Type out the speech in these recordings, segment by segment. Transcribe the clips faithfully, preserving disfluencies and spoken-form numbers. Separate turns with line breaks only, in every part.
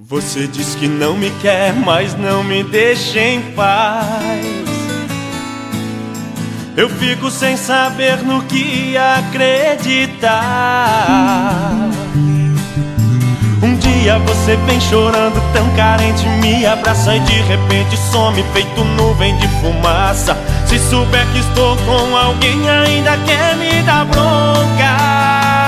Você diz que não me quer, mas não me deixa em paz. Eu fico sem saber no que acreditar. Um dia você vem chorando tão carente, me abraça e de repente some feito nuvem de fumaça. Se souber que estou com alguém ainda quer me dar bronca.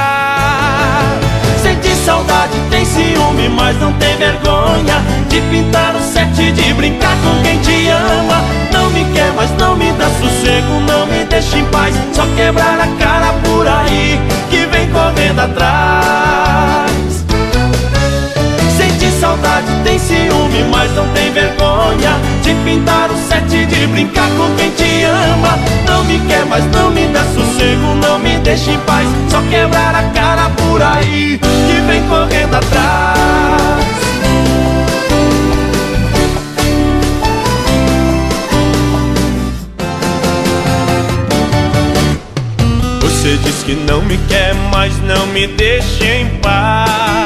Sente saudade, tem ciúme, mas não tem vergonha de pintar o set, de brincar com quem te ama. Não me quer, mas não me dá sossego, não me deixa em paz. Só quebrar a cara por aí que vem correndo atrás. Sente saudade, tem ciúme, mas não tem vergonha de pintar o set, de brincar com quem te ama. Não me quer, mas não me dá sossego, não me deixa em paz. Só quebrar a cara por aí que vem correndo atrás. Você diz que não me quer, mas não me deixa em paz.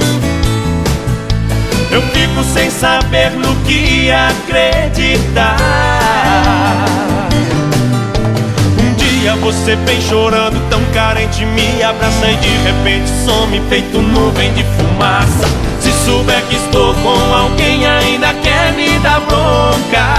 Eu fico sem saber no que acreditar. Um dia você vem chorando tão carente, me abraça e de repente some feito nuvem de fumaça. Se souber que estou com alguém ainda quer me dar bronca.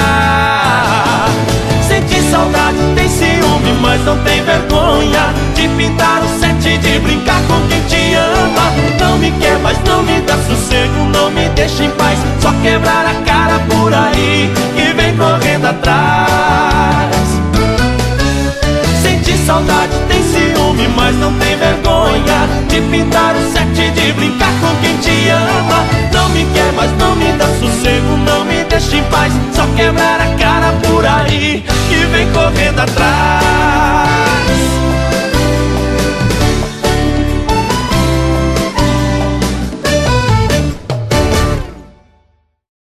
Sente saudade, tem ciúme, mas não tem vergonha de pintar o set, de brincar com quem te ama. Não me quer, mas não me dá sossego, não me deixa em paz. Só quebrar a cara por aí que vem correndo atrás. Sente saudade, tem ciúme, mas não tem vergonha de pintar o set, de brincar com quem te ama. Não me quer, mas não me dá sossego, não me deixa em paz. Só quebrar